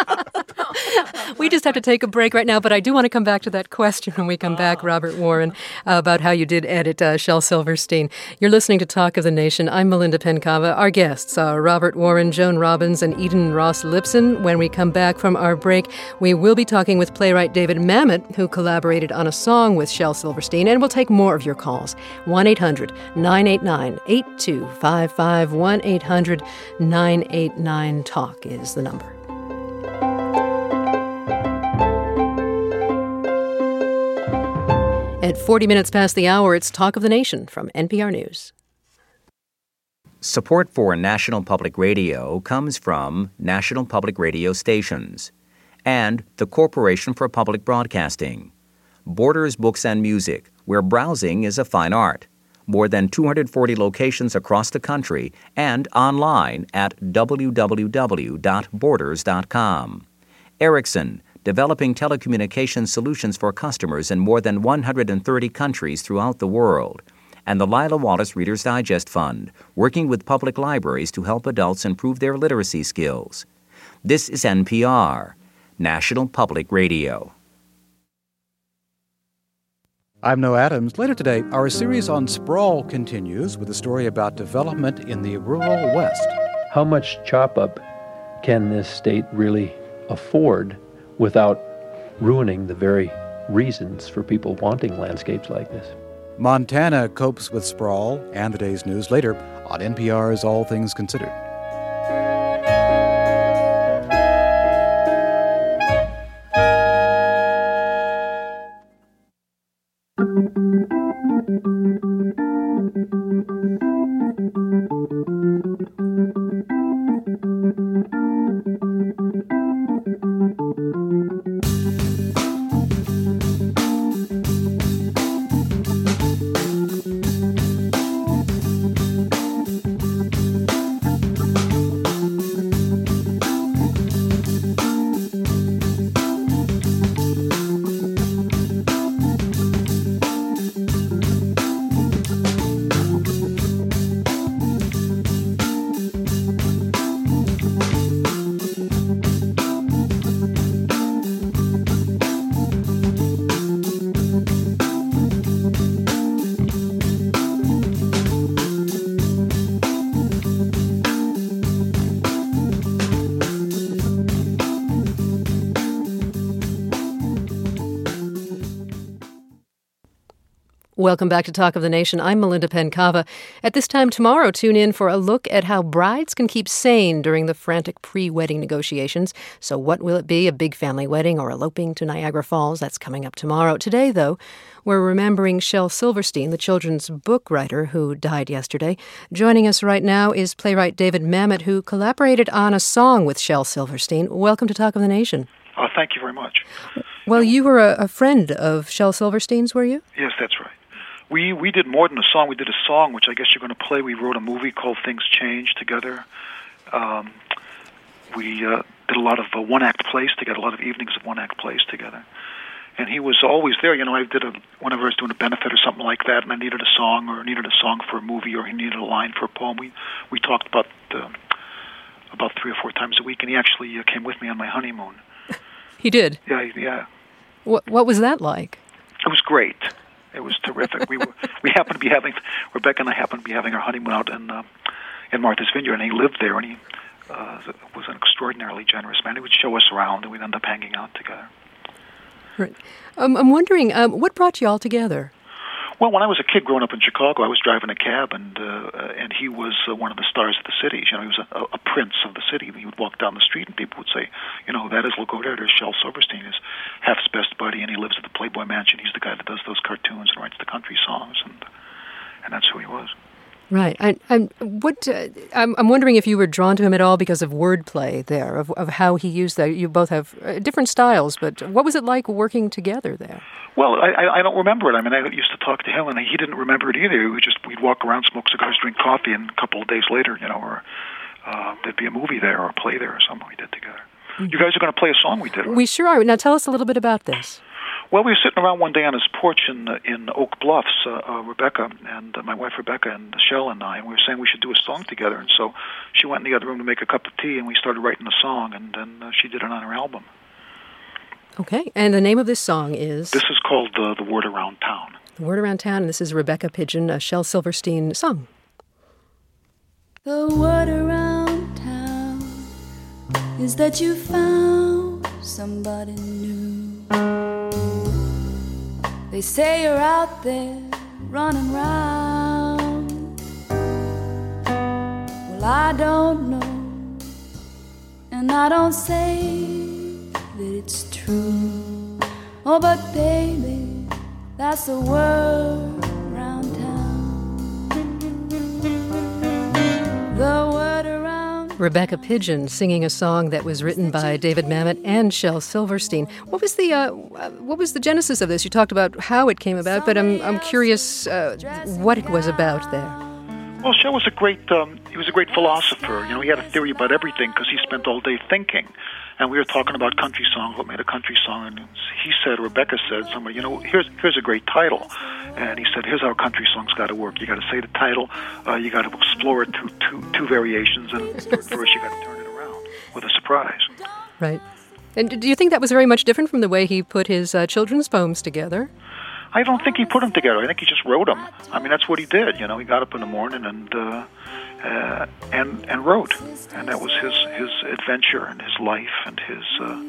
We just have to take a break right now, but I do want to come back to that question when we come back, Robert Warren, uh, about how you did edit uh, Shel Silverstein. You're listening to Talk of the Nation. I'm Melinda Pencava. Our guests are Robert Warren, Joan Robbins, and Eden Ross Lipson. When we come back from our break, we will be talking with playwright David Mamet, who collaborated on a song with Shel Silverstein, and we'll take more of your calls. one eight hundred nine eight nine eight two five five, one eight hundred nine eight nine talk is the number. At forty minutes past the hour, it's Talk of the Nation from N P R News. Support for National Public Radio comes from National Public Radio stations and the Corporation for Public Broadcasting. Borders Books and Music, where browsing is a fine art. More than two hundred forty locations across the country and online at w w w dot borders dot com. Ericsson, developing telecommunications solutions for customers in more than one hundred thirty countries throughout the world. And the Lila Wallace Reader's Digest Fund, working with public libraries to help adults improve their literacy skills. This is N P R, National Public Radio. I'm Noah Adams. Later today, our series on sprawl continues with a story about development in the rural West. How much chop-up can this state really afford without ruining the very reasons for people wanting landscapes like this? Montana copes with sprawl and the day's news later on N P R's All Things Considered. Welcome back to Talk of the Nation. I'm Melinda Pencava. At this time tomorrow, tune in for a look at how brides can keep sane during the frantic pre-wedding negotiations. So what will it be, a big family wedding or eloping to Niagara Falls? That's coming up tomorrow. Today, though, we're remembering Shel Silverstein, the children's book writer who died yesterday. Joining us right now is playwright David Mamet, who collaborated on a song with Shel Silverstein. Welcome to Talk of the Nation. Oh, thank you very much. Well, you were a, a friend of Shel Silverstein's, were you? Yes, that's right. We we did more than a song. We did a song, which I guess you're going to play. We wrote a movie called Things Change together. Um, we uh, did a lot of uh, one-act plays together, a lot of evenings of one-act plays together. And he was always there. You know, I did a whenever I was doing a benefit or something like that, and I needed a song or needed a song for a movie or he needed a line for a poem. We we talked about uh, about three or four times a week, and he actually uh, came with me on my honeymoon. He did? Yeah, yeah. What What was that like? It was great. It was terrific. we were, we happened to be having, Rebecca and I happened to be having our honeymoon out in uh, in Martha's Vineyard, and he lived there, and he uh, was an extraordinarily generous man. He would show us around, and we'd end up hanging out together. Right. Um, I'm wondering, um, what brought you all together? Well, when I was a kid growing up in Chicago, I was driving a cab, and uh, and he was uh, one of the stars of the city. You know, he was a, a prince of the city. He would walk down the street, and people would say, you know, that is, look over there, there's Shel Silverstein, his half's best buddy, and he lives at the Playboy Mansion. He's the guy that does those cartoons and writes the country songs, and and that's who he was. Right. I, I'm, what, uh, I'm, I'm wondering if you were drawn to him at all because of wordplay there, of, of how he used that. You both have uh, different styles, but what was it like working together there? Well, I, I don't remember it. I mean, I used to talk to him, and he didn't remember it either. We just we'd walk around, smoke cigars, drink coffee, and a couple of days later, you know, or uh, there'd be a movie there or a play there or something we did together. Mm-hmm. You guys are going to play a song we did. Right? We sure are. Now tell us a little bit about this. Well, we were sitting around one day on his porch in in Oak Bluffs, uh, uh, Rebecca and uh, my wife Rebecca and Shell and I, and we were saying we should do a song together. And so she went in the other room to make a cup of tea, and we started writing the song, and then uh, she did it on her album. Okay, and the name of this song is? This is called uh, The Word Around Town. The Word Around Town, and this is Rebecca Pidgeon, a Shel Silverstein song. The word around town is that you found somebody new. They say you're out there running round. Well, I don't know, and I don't say that it's true. Oh, but baby, that's the word around town. The word around. Rebecca Pidgeon singing a song that was written by David Mamet and Shel Silverstein. What was the uh, what was the genesis of this? You talked about how it came about, but I'm I'm curious uh, what it was about there. Well, Shel was a great um, he was a great philosopher. You know, he had a theory about everything because he spent all day thinking. And we were talking about country songs, what made a country song, and he said, Rebecca said, somebody, you know, here's here's a great title. And he said, here's how a country song's got to work. You got to say the title, uh, you got to explore it through two, two variations, and first you got to turn it around with a surprise. Right. And do you think that was very much different from the way he put his uh, children's poems together? I don't think he put them together. I think he just wrote them. I mean, that's what he did. You know, he got up in the morning and uh, uh, and and wrote, and that was his his adventure and his life and his uh,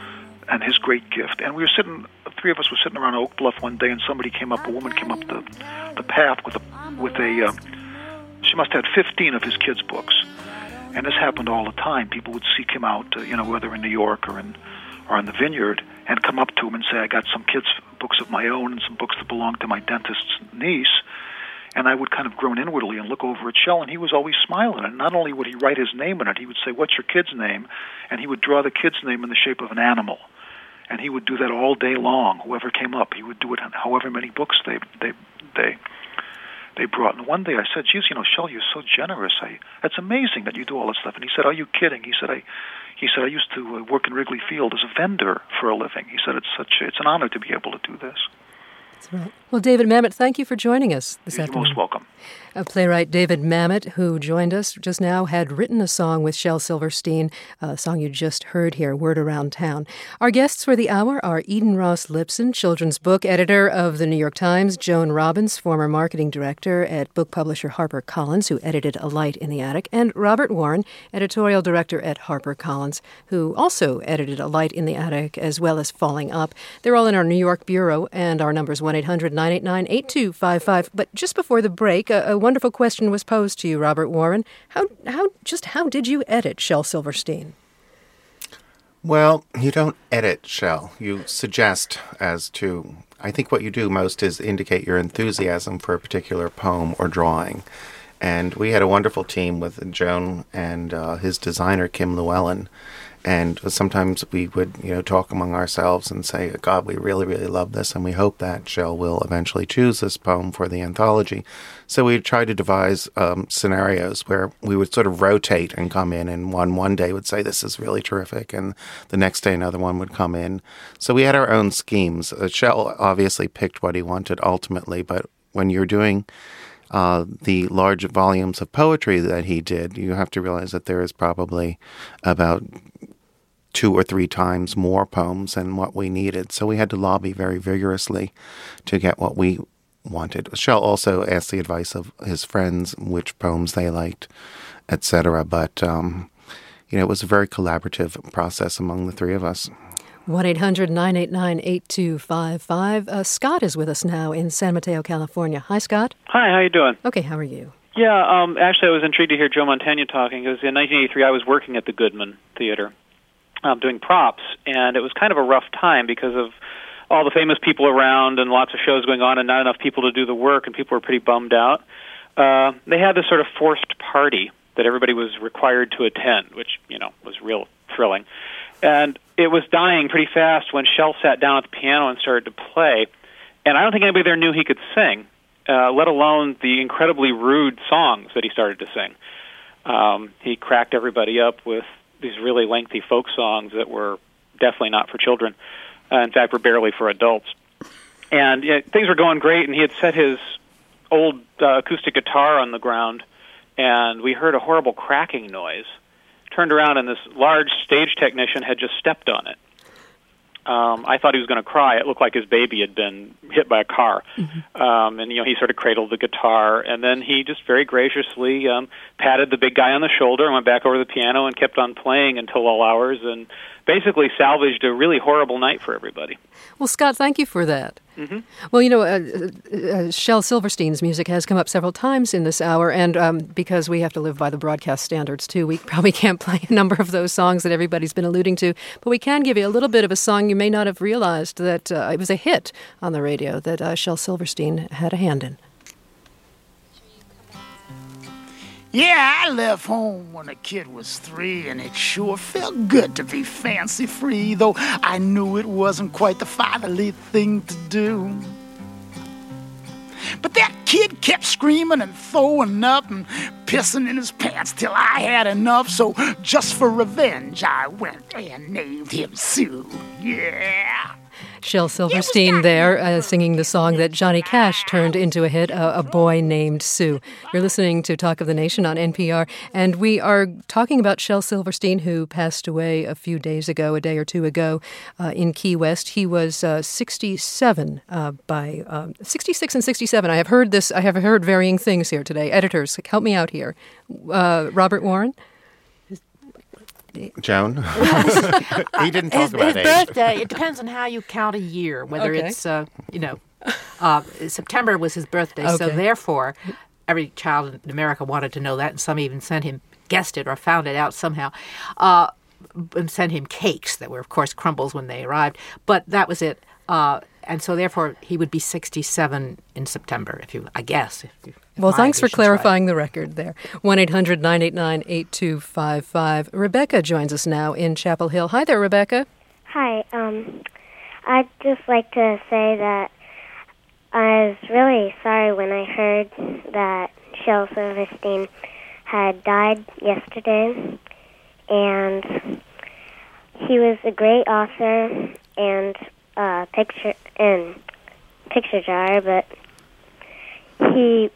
and his great gift. And we were sitting, the three of us were sitting around Oak Bluff one day, and somebody came up, a woman came up the the path with a with a. Uh, she must have had fifteen of his kids' books, and this happened all the time. People would seek him out, uh, you know, whether in New York or in or on the Vineyard, and come up to him and say, I got some kids' books of my own and some books that belong to my dentist's niece. And I would kind of groan inwardly and look over at Shel, and he was always smiling. And not only would he write his name in it, he would say, what's your kid's name? And he would draw the kid's name in the shape of an animal. And he would do that all day long, whoever came up. He would do it on however many books they they they they brought. And one day I said, geez, you know, Shel, you're so generous. I, it's amazing that you do all this stuff. And he said, are you kidding? He said, I... He said, I used to work in Wrigley Field as a vendor for a living. He said, it's such a, it's an honor to be able to do this. That's right. Well, David Mamet, thank you for joining us this You're afternoon. You're most welcome. A playwright David Mamet, who joined us just now, had written a song with Shel Silverstein, a song you just heard here, Word Around Town. Our guests for the hour are Eden Ross Lipson, children's book editor of the New York Times, Joan Robbins, former marketing director at book publisher HarperCollins, who edited A Light in the Attic, and Robert Warren, editorial director at HarperCollins, who also edited A Light in the Attic as well as Falling Up. They're all in our New York bureau, and our number is one eight hundred nine eight nine eight two five five. But just before the break, a, a wonderful question was posed to you, Robert Warren. How, how, just how did you edit Shel Silverstein? Well, you don't edit Shel. You suggest as to, I think what you do most is indicate your enthusiasm for a particular poem or drawing. And we had a wonderful team with Joan and uh, his designer, Kim Llewellyn. And sometimes we would, you know, talk among ourselves and say, God, we really, really love this, and we hope that Shel will eventually choose this poem for the anthology. So we tried to devise um, scenarios where we would sort of rotate and come in, and one one day would say, this is really terrific, and the next day another one would come in. So we had our own schemes. Uh, Shel obviously picked what he wanted ultimately, but when you're doing Uh, the large volumes of poetry that he did, you have to realize that there is probably about two or three times more poems than what we needed. So we had to lobby very vigorously to get what we wanted. Shel also asked the advice of his friends, which poems they liked, et cetera. But, um, you know, it was a very collaborative process among the three of us. one eight hundred nine eight nine eight two five five. Uh, Scott is with us now in San Mateo, California. Hi, Scott. Hi, how you doing? Okay, how are you? Yeah, um, actually, I was intrigued to hear Joe Mantegna talking, because in nineteen eighty-three I was working at the Goodman Theater um, doing props, and it was kind of a rough time because of all the famous people around and lots of shows going on and not enough people to do the work, and people were pretty bummed out. uh, they had this sort of forced party that everybody was required to attend, which, you know, was real thrilling. And it was dying pretty fast when Shel sat down at the piano and started to play. And I don't think anybody there knew he could sing, uh, let alone the incredibly rude songs that he started to sing. Um, he cracked everybody up with these really lengthy folk songs that were definitely not for children. Uh, in fact, were barely for adults. And you know, things were going great, and he had set his old uh, acoustic guitar on the ground, and we heard a horrible cracking noise. Turned around, and this large stage technician had just stepped on it. Um, I thought he was going to cry. It looked like his baby had been hit by a car. Mm-hmm. Um, and, you know, he sort of cradled the guitar, and then he just very graciously um, patted the big guy on the shoulder and went back over to the piano and kept on playing until all hours and basically salvaged a really horrible night for everybody. Well, Scott, thank you for that. Mm-hmm. Well, you know, uh, uh, Shel Silverstein's music has come up several times in this hour, and um, because we have to live by the broadcast standards, too, we probably can't play a number of those songs that everybody's been alluding to, but we can give you a little bit of a song you may not have realized that uh, it was a hit on the radio that uh, Shel Silverstein had a hand in. Yeah, I left home when the kid was three, and it sure felt good to be fancy-free, though I knew it wasn't quite the fatherly thing to do. But that kid kept screaming and throwing up and pissing in his pants till I had enough, so just for revenge, I went and named him Sue. Yeah. Shel Silverstein there uh, singing the song that Johnny Cash turned into a hit, uh, A Boy Named Sue. You're listening to Talk of the Nation on N P R, and we are talking about Shel Silverstein, who passed away a few days ago, a day or two ago, uh, in Key West. He was uh, sixty-seven uh, by um, sixty-six and sixty-seven. I have heard this. I have heard varying things here today. Editors, help me out here. Uh, Robert Warren? Joan? He didn't talk his, about his age. birthday, it depends on how you count a year, whether Okay. it's, uh, you know, uh, September was his birthday, so Okay. therefore every child in America wanted to know that, and some even sent him, guessed it or found it out somehow, uh, and sent him cakes that were, of course, crumbles when they arrived, but that was it. Uh, and so therefore he would be sixty-seven in September, if you, I guess. If you, if Well, my thanks for addition's clarifying the record there. one eight hundred nine eight nine eight two five five. Rebecca joins us now in Chapel Hill. Hi there, Rebecca. Hi. Um, I'd just like to say that I was really sorry when I heard that Shel Silverstein had died yesterday. And he was a great author and uh, picture and picture jar, but he,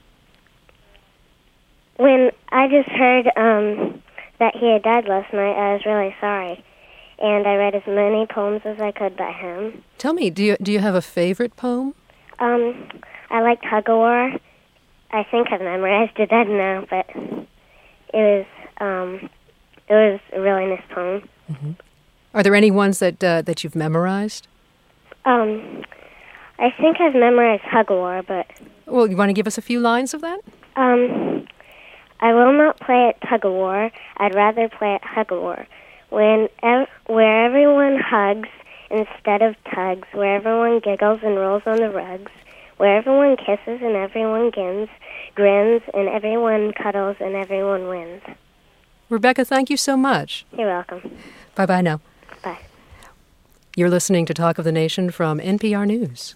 when I just heard um, that he had died last night, I was really sorry, and I read as many poems as I could by him. Tell me, do you do you have a favorite poem? Um, I liked Hug a War. I think I've memorized it, I don't know, but it was um, it was a really nice poem. Mm-hmm. Are there any ones that uh, that you've memorized? Um, I think I've memorized Hug a War, but Well, you want to give us a few lines of that? um, I will not play at Tug of War. I'd rather play at Hug a War. When ev- where everyone hugs instead of tugs, where everyone giggles and rolls on the rugs, where everyone kisses and everyone gins, grins and everyone cuddles and everyone wins. Rebecca, thank you so much. You're welcome. Bye-bye now. Bye. You're listening to Talk of the Nation from N P R News.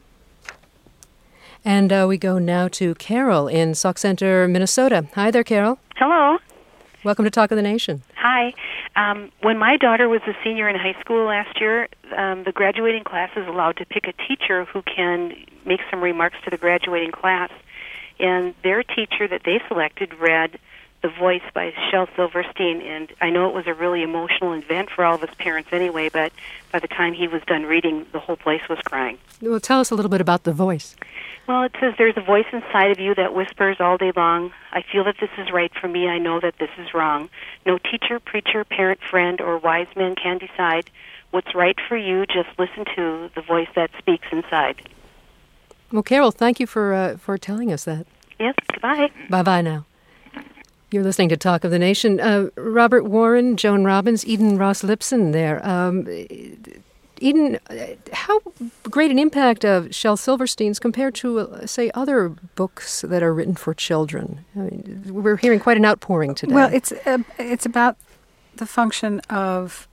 And uh, we go now to Carol in Sauk Center, Minnesota. Hi there, Carol. Hello. Welcome to Talk of the Nation. Hi. Um, when my daughter was a senior in high school last year, um, the graduating class is allowed to pick a teacher who can make some remarks to the graduating class. And their teacher that they selected read The Voice by Shel Silverstein, and I know it was a really emotional event for all of us parents anyway, but by the time he was done reading, the whole place was crying. Well, tell us a little bit about The Voice. Well, it says there's a voice inside of you that whispers all day long, I feel that this is right for me, I know that this is wrong. No teacher, preacher, parent, friend, or wise man can decide what's right for you, just listen to the voice that speaks inside. Well, Carol, thank you for uh, for telling us that. Yes, goodbye. Bye-bye now. You're listening to Talk of the Nation. Uh, Robert Warren, Joan Robbins, Eden Ross Lipson there. Um, Eden, how great an impact of Shel Silverstein's compared to, uh, say, other books that are written for children? I mean, we're hearing quite an outpouring today. Well, it's uh, it's about the function of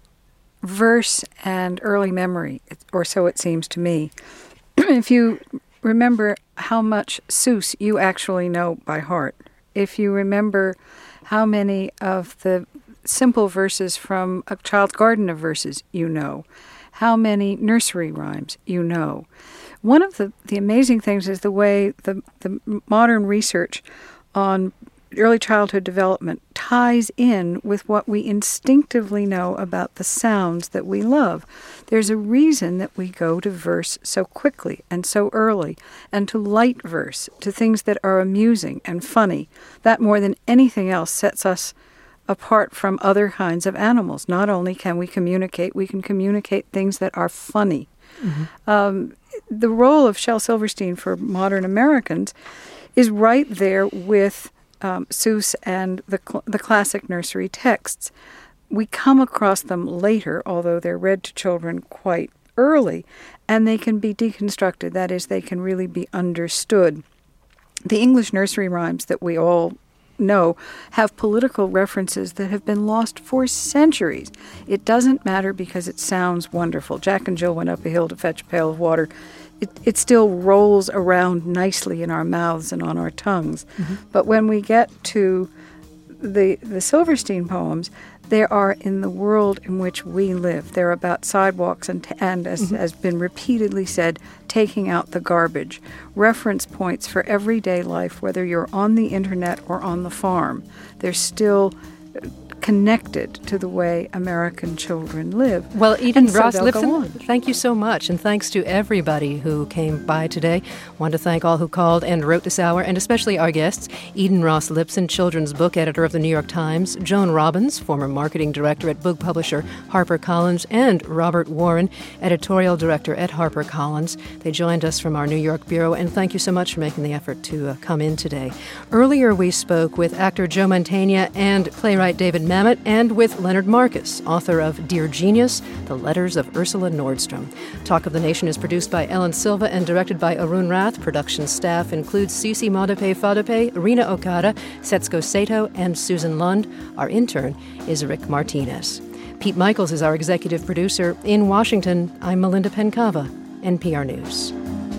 verse and early memory, or so it seems to me. If you remember how much Seuss you actually know by heart, if you remember how many of the simple verses from A Child's Garden of Verses you know, how many nursery rhymes you know. One of the, the amazing things is the way the, the modern research on early childhood development ties in with what we instinctively know about the sounds that we love. There's a reason that we go to verse so quickly and so early, and to light verse, to things that are amusing and funny. That more than anything else sets us apart from other kinds of animals. Not only can we communicate, we can communicate things that are funny. Mm-hmm. Um, the role of Shel Silverstein for modern Americans is right there with Um, Seuss and the cl- the classic nursery texts. We come across them later, although they're read to children quite early, and they can be deconstructed. That is, they can really be understood. The English nursery rhymes that we all know have political references that have been lost for centuries. It doesn't matter because it sounds wonderful. Jack and Jill went up a hill to fetch a pail of water. It, it still rolls around nicely in our mouths and on our tongues. Mm-hmm. But when we get to the the Silverstein poems, they are in the world in which we live. They're about sidewalks and, and as mm-hmm. has been repeatedly said, taking out the garbage. Reference points for everyday life, whether you're on the internet or on the farm. They're still connected to the way American children live. Well, Eden so Ross they'll go on. Lipson, thank you so much, and thanks to everybody who came by today. Want to thank all who called and wrote this hour, and especially our guests, Eden Ross Lipson, children's book editor of the New York Times, Joan Robbins, former marketing director at book publisher HarperCollins, and Robert Warren, editorial director at HarperCollins. They joined us from our New York bureau, and thank you so much for making the effort to uh, come in today. Earlier, we spoke with actor Joe Mantegna and playwright David Mamet, and with Leonard Marcus, author of Dear Genius, The Letters of Ursula Nordstrom. Talk of the Nation is produced by Ellen Silva and directed by Arun Rath. Production staff includes Cece Modape Fadape, Rina Okada, Setsuko Sato, and Susan Lund. Our intern is Rick Martinez. Pete Michaels is our executive producer. In Washington, I'm Melinda Pencava, N P R News.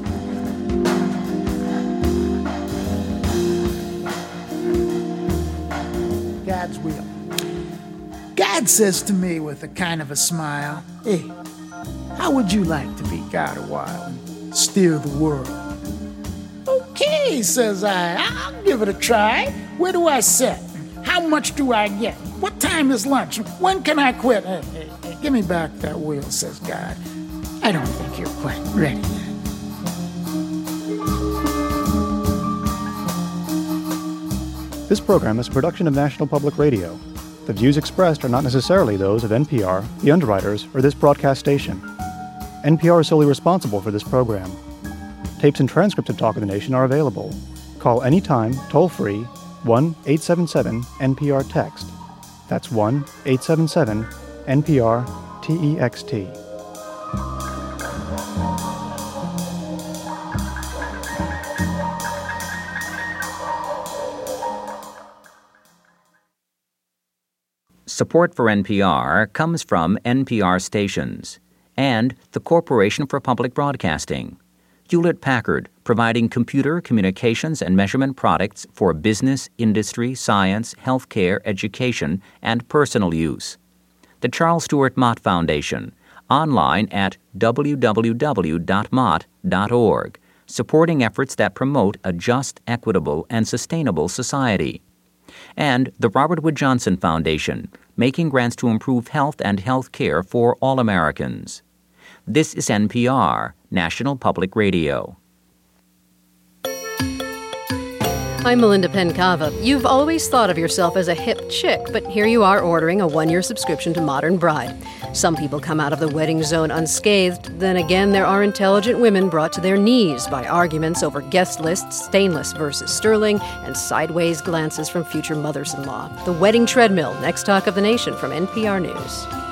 God's will. God says to me with a kind of a smile, "Hey, how would you like to be God a while and steer the world?" "Okay," says I, "I'll give it a try. Where do I sit? How much do I get? What time is lunch? When can I quit?" "Hey, hey, hey, give me back that wheel," says God. "I don't think you're quite ready yet." This program is a production of National Public Radio. The views expressed are not necessarily those of N P R, the underwriters, or this broadcast station. N P R is solely responsible for this program. Tapes and transcripts of Talk of the Nation are available. Call anytime, toll-free, one eight seven seven N P R text. That's one eight seven seven N P R T E X T. Support for N P R comes from N P R stations and the Corporation for Public Broadcasting. Hewlett-Packard, providing computer, communications, and measurement products for business, industry, science, healthcare, education, and personal use. The Charles Stewart Mott Foundation, online at w w w dot mott dot org, supporting efforts that promote a just, equitable, and sustainable society. And the Robert Wood Johnson Foundation, making grants to improve health and health care for all Americans. This is N P R, National Public Radio. I'm Melinda Pencava. You've always thought of yourself as a hip chick, but here you are ordering a one-year subscription to Modern Bride. Some people come out of the wedding zone unscathed. Then again, there are intelligent women brought to their knees by arguments over guest lists, stainless versus sterling, and sideways glances from future mothers-in-law. The Wedding Treadmill, next Talk of the Nation from N P R News.